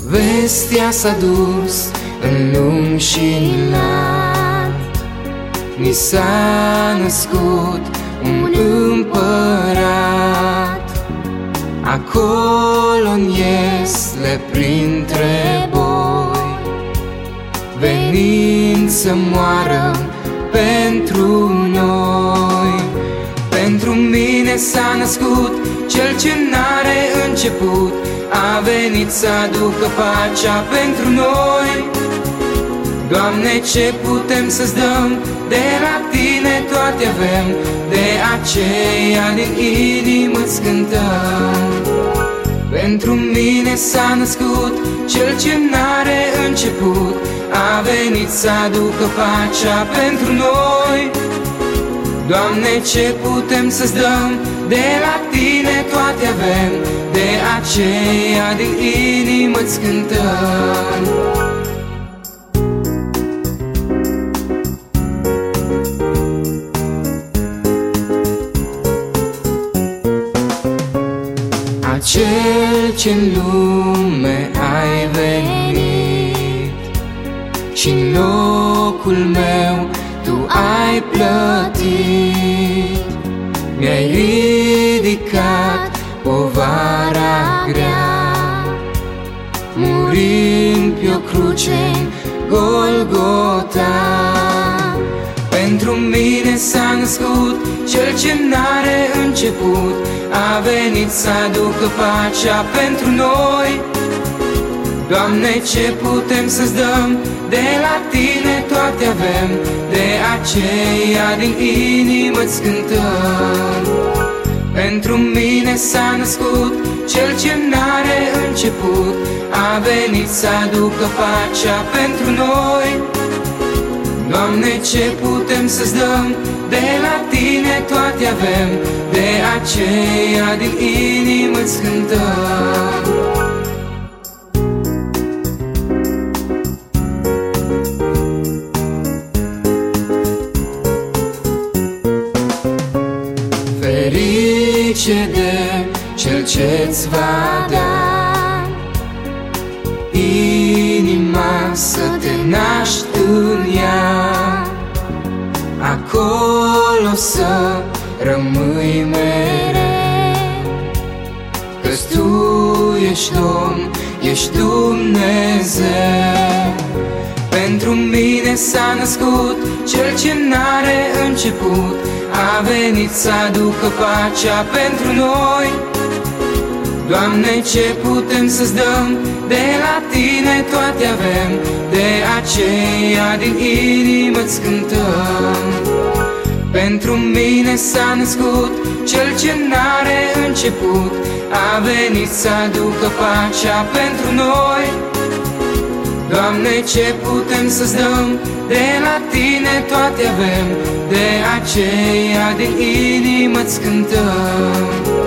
Vestea s-a dus în lung și în lat, ni s-a născut un împărat. Acolo-n Iesle printre boi, venind să moară pentru noi. Pentru mine s-a născut Cel ce n-are început, a venit să aducă pacea pentru noi. Doamne, ce putem să-ți dăm? De la Tine toate avem, de aceea din inimă-ți cântăm. Pentru mine s-a născut Cel ce n-are început, a venit să aducă pacea pentru noi. Doamne, ce putem să-ți dăm? De la Tine toate avem, de aceea din inimă-ți cântăm. Acel ce-n lume ai venit și-n locul meu Tu ai plătit, mi-ai ridicat povara grea, murind pe o cruce-n Golgota. Pentru mine s-a născut Cel ce n-are început, a venit să aducă pacea pentru noi. Doamne, ce putem să-ți dăm? De la Tine toate avem, de aceea din inimă-ți cântăm. Pentru mine s-a născut Cel ce n-are început, a venit să aducă pacea pentru noi. Doamne, ce putem să-ți dăm? De la Tine toate avem, de aceea din inimă-ți cântăm. Ferice de Cel ce-ți va da inima să te naști în ea, acolo să rămâi mereu, că-s Tu ești Domn, ești Dumnezeu. Pentru mine s-a născut Cel ce n-are început, a venit să aducă pacea pentru noi. Doamne, ce putem să-ți dăm? De la Tine toate avem, de aceea din inimă-ți cântăm. Pentru mine s-a născut Cel ce n-are început, a venit să aducă pacea pentru noi. Doamne, ce putem să-ți dăm? De la Tine toate avem, de aceea din inimă-ți cântăm.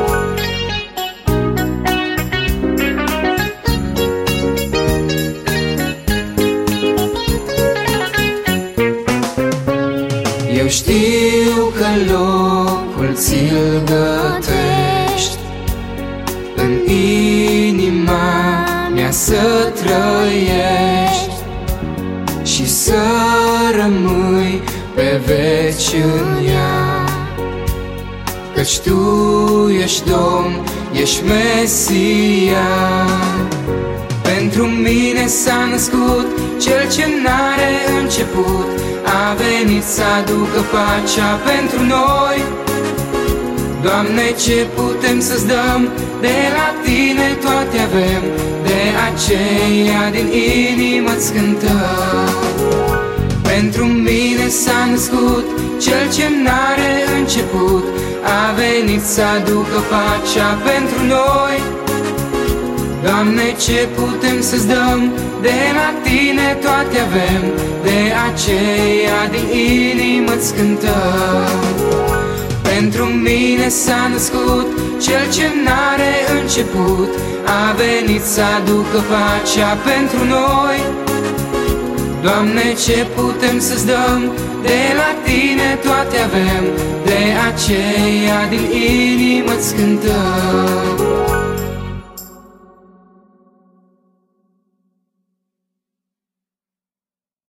Eu știu că locul ți-l gătești în inima mea să trăiești și să rămâi pe veci în ea, căci Tu ești Domn, ești Mesia. Pentru mine s-a născut Cel ce n-are început, a venit să aducă pacea pentru noi. Doamne, ce putem să-ți dăm? De la Tine toate avem, de aceea din inimă-ți cântăm. Pentru mine s-a născut Cel ce n-are început, a venit să aducă pacea pentru noi. Doamne, ce putem să-ți dăm? De la Tine toate avem, de aceea din inimă-ți cântăm. Pentru mine s-a născut Cel ce n-are început, a venit să aducă pacea pentru noi. Doamne, ce putem să-ți dăm? De la Tine toate avem, de aceea din inimă-ți cântăm.